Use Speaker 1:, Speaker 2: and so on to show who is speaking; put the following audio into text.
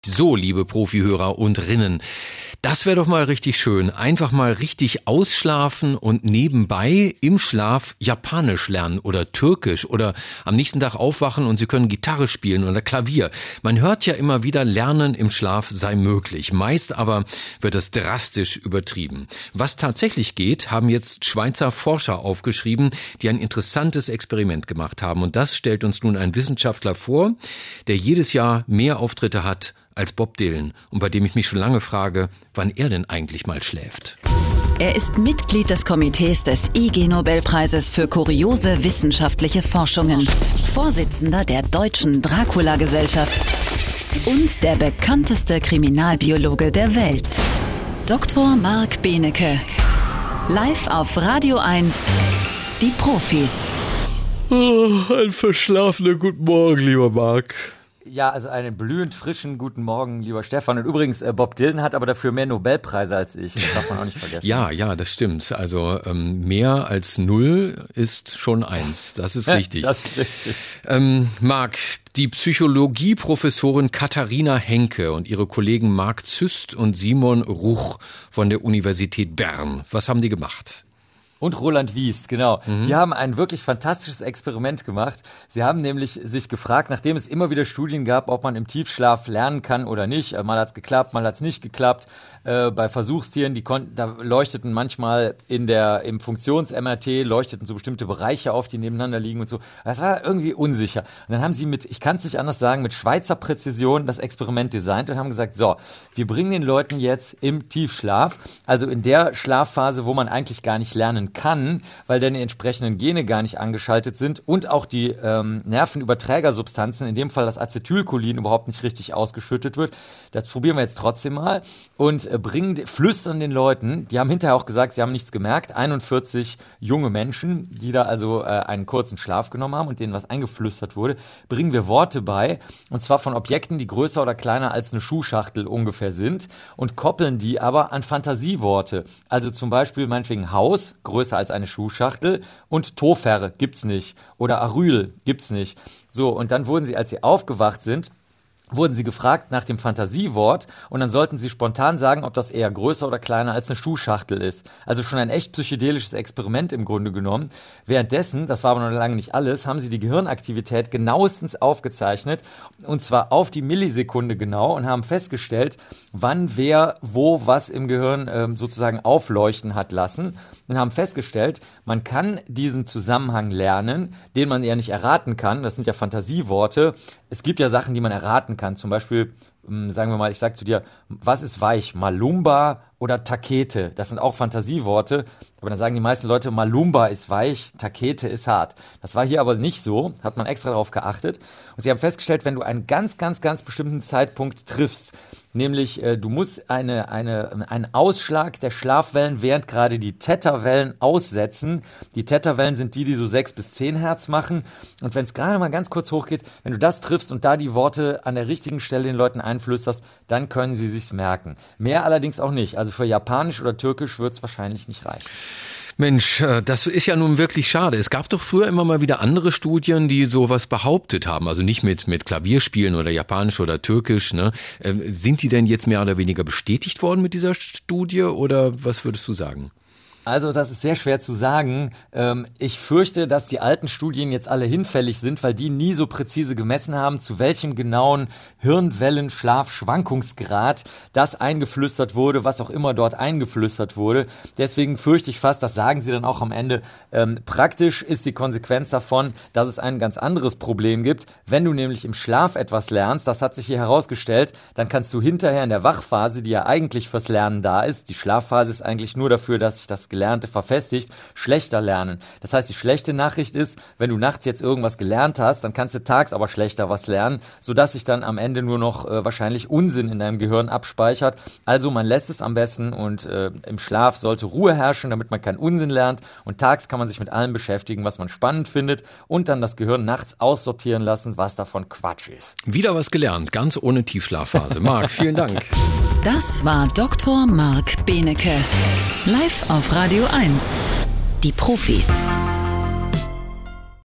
Speaker 1: So, liebe Profihörer und Rinnen, das wäre doch mal richtig schön. Einfach mal richtig ausschlafen und nebenbei im Schlaf Japanisch lernen oder Türkisch oder am nächsten Tag aufwachen und Sie können Gitarre spielen oder Klavier. Man hört ja immer wieder, Lernen im Schlaf sei möglich. Meist aber wird das drastisch übertrieben. Was tatsächlich geht, haben jetzt Schweizer Forscher aufgeschrieben, die ein interessantes Experiment gemacht haben. Und das stellt uns nun ein Wissenschaftler vor, der jedes Jahr mehr Auftritte hat als Bob Dylan und bei dem ich mich schon lange frage, wann er denn eigentlich mal schläft.
Speaker 2: Er ist Mitglied des Komitees des IG-Nobelpreises für kuriose wissenschaftliche Forschungen, Vorsitzender der Deutschen Dracula-Gesellschaft und der bekannteste Kriminalbiologe der Welt. Dr. Marc Benecke. Live auf Radio 1, die Profis.
Speaker 1: Oh, ein verschlafener guten Morgen, lieber Marc.
Speaker 3: Ja, also einen blühend frischen guten Morgen, lieber Stefan. Und übrigens, Bob Dylan hat aber dafür mehr Nobelpreise als ich. Das darf man auch nicht vergessen.
Speaker 1: Ja, das stimmt. Also mehr als 0 ist schon 1. Das ist richtig.
Speaker 3: Das ist richtig.
Speaker 1: Marc, die Psychologieprofessorin Katharina Henke und ihre Kollegen Marc Züst und Simon Ruch von der Universität Bern. Was haben die gemacht?
Speaker 3: Und Roland Wiest, genau. Die haben ein wirklich fantastisches Experiment gemacht. Sie haben nämlich sich gefragt, nachdem es immer wieder Studien gab, ob man im Tiefschlaf lernen kann oder nicht. Mal hat's geklappt, mal hat's nicht geklappt. Bei Versuchstieren, da leuchteten manchmal im Funktions-MRT leuchteten so bestimmte Bereiche auf, die nebeneinander liegen und so. Das war irgendwie unsicher. Und dann haben sie ich kann es nicht anders sagen, mit Schweizer Präzision das Experiment designt und haben gesagt, so, wir bringen den Leuten jetzt im Tiefschlaf, also in der Schlafphase, wo man eigentlich gar nicht lernen kann, weil dann die entsprechenden Gene gar nicht angeschaltet sind und auch die Nervenüberträgersubstanzen, in dem Fall das Acetylcholin, überhaupt nicht richtig ausgeschüttet wird. Das probieren wir jetzt trotzdem mal und flüstern den Leuten, die haben hinterher auch gesagt, sie haben nichts gemerkt, 41 junge Menschen, die da also einen kurzen Schlaf genommen haben und denen was eingeflüstert wurde, bringen wir Worte bei, und zwar von Objekten, die größer oder kleiner als eine Schuhschachtel ungefähr sind und koppeln die aber an Fantasieworte. Also zum Beispiel meinetwegen Haus, größer als eine Schuhschachtel, und Tofer gibt's nicht oder Aryl gibt's nicht. So, und dann wurden sie, als sie aufgewacht sind, wurden sie gefragt nach dem Fantasiewort und dann sollten sie spontan sagen, ob das eher größer oder kleiner als eine Schuhschachtel ist. Also schon ein echt psychedelisches Experiment im Grunde genommen. Währenddessen, das war aber noch lange nicht alles, haben sie die Gehirnaktivität genauestens aufgezeichnet und zwar auf die Millisekunde genau und haben festgestellt, wann wer wo was im Gehirn sozusagen aufleuchten hat lassen und haben festgestellt, man kann diesen Zusammenhang lernen, den man ja nicht erraten kann. Das sind ja Fantasieworte. Es gibt ja Sachen, die man erraten kann. Zum Beispiel, sagen wir mal, ich sage zu dir, was ist weich? Malumba oder Takete? Das sind auch Fantasieworte. Aber dann sagen die meisten Leute, Malumba ist weich, Takete ist hart. Das war hier aber nicht so, hat man extra darauf geachtet. Und sie haben festgestellt, wenn du einen ganz, ganz, ganz bestimmten Zeitpunkt triffst, nämlich du musst einen Ausschlag der Schlafwellen während gerade die Theta-Wellen aussetzen. Die Theta-Wellen sind die so 6 bis 10 Hertz machen. Und wenn es gerade mal ganz kurz hochgeht, wenn du das triffst und da die Worte an der richtigen Stelle den Leuten einflüsterst, dann können sie sich's merken. Mehr allerdings auch nicht. Also für Japanisch oder Türkisch wird es wahrscheinlich nicht reichen.
Speaker 1: Mensch, das ist ja nun wirklich schade. Es gab doch früher immer mal wieder andere Studien, die sowas behauptet haben. Also nicht mit Klavierspielen oder Japanisch oder Türkisch, ne? Sind die denn jetzt mehr oder weniger bestätigt worden mit dieser Studie oder was würdest du sagen?
Speaker 3: Also das ist sehr schwer zu sagen. Ich fürchte, dass die alten Studien jetzt alle hinfällig sind, weil die nie so präzise gemessen haben, zu welchem genauen Hirnwellenschlafschwankungsgrad das eingeflüstert wurde, was auch immer dort eingeflüstert wurde. Deswegen fürchte ich fast, das sagen sie dann auch am Ende, praktisch ist die Konsequenz davon, dass es ein ganz anderes Problem gibt. Wenn du nämlich im Schlaf etwas lernst, das hat sich hier herausgestellt, dann kannst du hinterher in der Wachphase, die ja eigentlich fürs Lernen da ist, die Schlafphase ist eigentlich nur dafür, dass sich das Gelernte verfestigt, schlechter lernen. Das heißt, die schlechte Nachricht ist, wenn du nachts jetzt irgendwas gelernt hast, dann kannst du tags aber schlechter was lernen, sodass sich dann am Ende nur noch wahrscheinlich Unsinn in deinem Gehirn abspeichert. Also man lässt es am besten und im Schlaf sollte Ruhe herrschen, damit man keinen Unsinn lernt und tags kann man sich mit allem beschäftigen, was man spannend findet und dann das Gehirn nachts aussortieren lassen, was davon Quatsch ist.
Speaker 1: Wieder was gelernt, ganz ohne Tiefschlafphase. Marc, vielen Dank.
Speaker 2: Das war Dr. Marc Benecke. Live auf Radio 1. Die Profis.